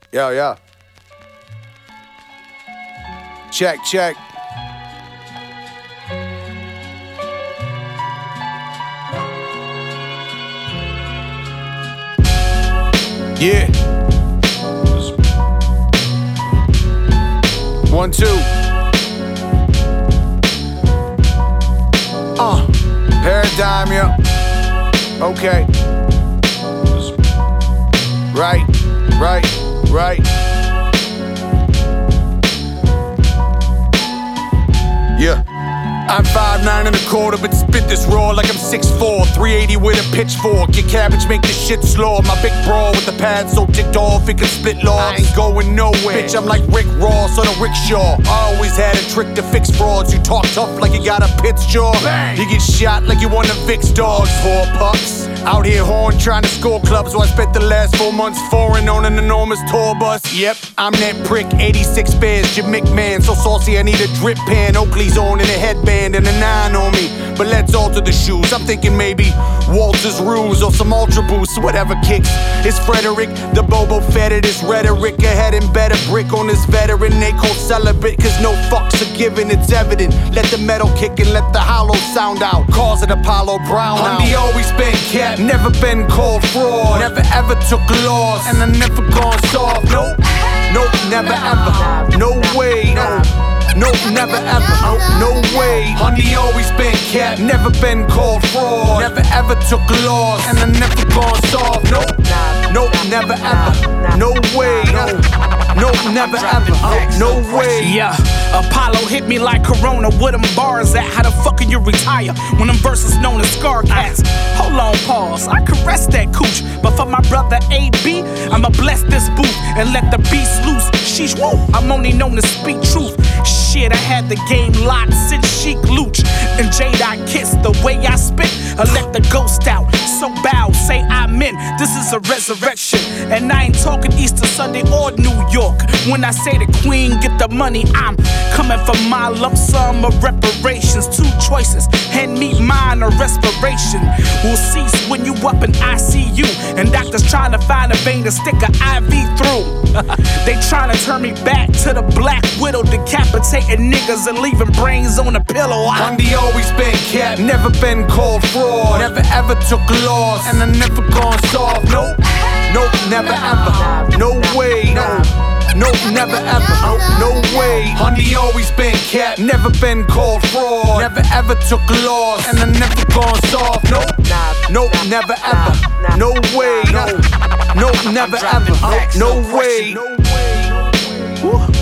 Yo. Check. Yeah. 1, 2. Paradigm, yeah. Okay. Right. Yeah. I'm 5'9", but spit this raw like I'm 6'4", 380 with a pitchfork. Your cabbage make this shit slow. My big bra with the pad so ticked off it can split logs. I ain't going nowhere. Bitch, I'm like Rick Ross on a rickshaw. I always had a trick to fix frauds. You talk tough like you got a pit's jaw. Bang. You get shot like you want to Vicks dogs. 4 pucks out here horn trying to score clubs. So I spent the last 4 months foreign on an enormous tour bus. Yep, I'm that prick, 86 bears, Jim McMahon. So saucy I need a drip pan. Oakley's on in a headband and a 9 on me, but let's alter the shoes. I'm thinking maybe Walter's Ruse or some Ultra Boost, whatever kicks. It's Frederick, the Bobo Fett of this rhetoric. Ahead and better brick on this veteran. They call celibate, cause no fucks are given, it's evident. Let the metal kick and let the hollow sound out. Cause it Apollo Brown. Hundy always been kept, never been called fraud. Never ever took loss, and I never gone soft. Nope, never ever. No way, Nope, never ever, no way. Hundy always been kept, never been called fraud. Never ever took loss, and I never gone soft. Nope, never ever, no way. Nope, never ever, no way. Yeah, Apollo hit me like Corona. Where them bars at? How the fuck can you retire when them verses known as scar cats? Hold on, pause. I caress that cooch, but for my brother AB, I'ma bless this booth and let the beast loose. Sheesh, woo. I'm only known to speak truth. Shit, I had the game locked since Sheik Luch and J-Dot Kiss. The way I spit, I let the ghost out. So bow, say amen. This is a resurrection, and I ain't talking Easter Sunday or New York. When I say the queen get the money, I'm coming for my lump sum of reparations. 2 choices, hand me mine or respiration. Will cease when you up in ICU, and doctors trying to find a vein to stick an IV through. They trying to turn me back to the Black Widow, decapitating niggas and leaving brains on a pillow. Hundy always been kept, never been called fraud. Never ever took loss, and I never gone soft. Nope, never ever, no way. Nope, never ever, no way. Hundy always been kept, never been called fraud. Never ever took loss, and I never gone soft. Nope, never ever, no way. Nope, never ever, no way.